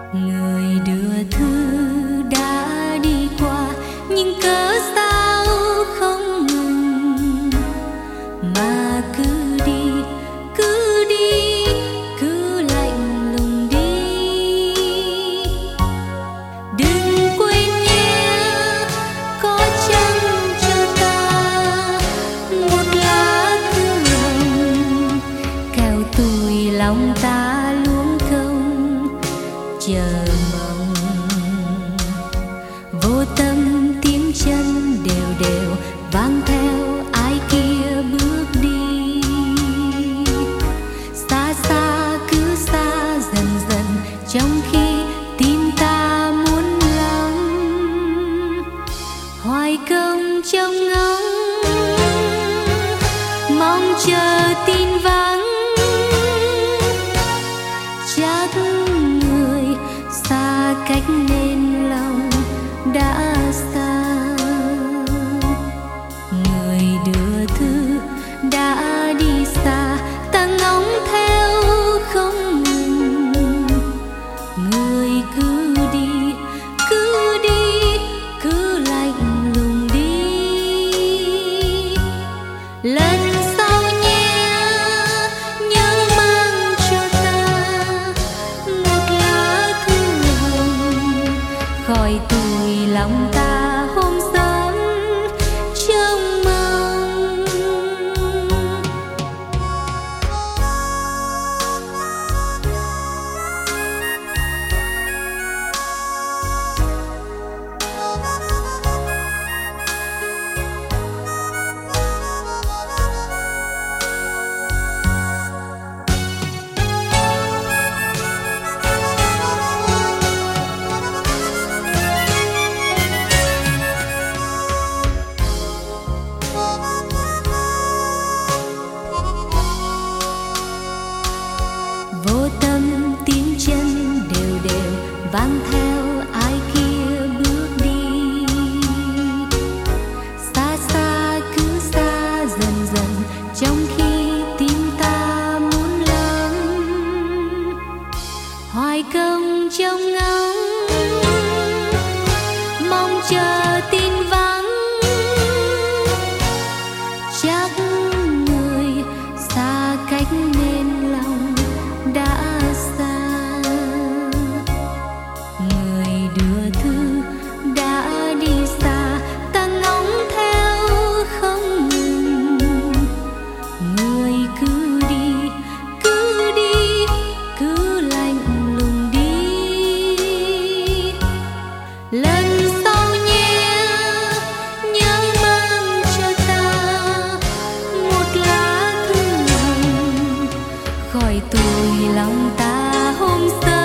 Người đưa thư đã đi qua, nhưng cớ sao không ngừng mà cứ đi, cứ đi, cứ lạnh lùng đi. Đừng quên nhé, có chăng cho ta một lá thư hồng, kẻo tủi lòng ta luống không chờ mong. Vô tâm tiếng chân đều đều vang theo ai kia bước đi. Xa xa cứ xa dần dần, trong khi tim ta muốn lắm. Hoài công trong ngóng, mong chờ tin vắng. Chắc người xa cách nên lòng đã xa. Người đưa thư đã đi xa, ta ngóng theo không ngừng. Người cứ đi, cứ đi, cứ lạnh lùng đi. Lần sau nhé, nhớ mang cho ta một lá thư hồng, khỏi tủi lòng ta hôm sớm trông mong. Vô tâm tiếng chân đều đều vang theo ai kia bước đi. Xa xa cứ xa dần dần, trong khi tim ta muốn lắm. Hoài công trong ngóng, mong chờ tin vắng. Chắc người xa cách nên lòng đã xa. Người đưa thư đã đi xa, ta ngóng theo không ngừng. Người cứ đi, cứ đi, cứ lạnh lùng đi. Lần sau nhé, nhớ mang cho ta một lá thư hồng, khỏi tủi lòng ta hôm sau.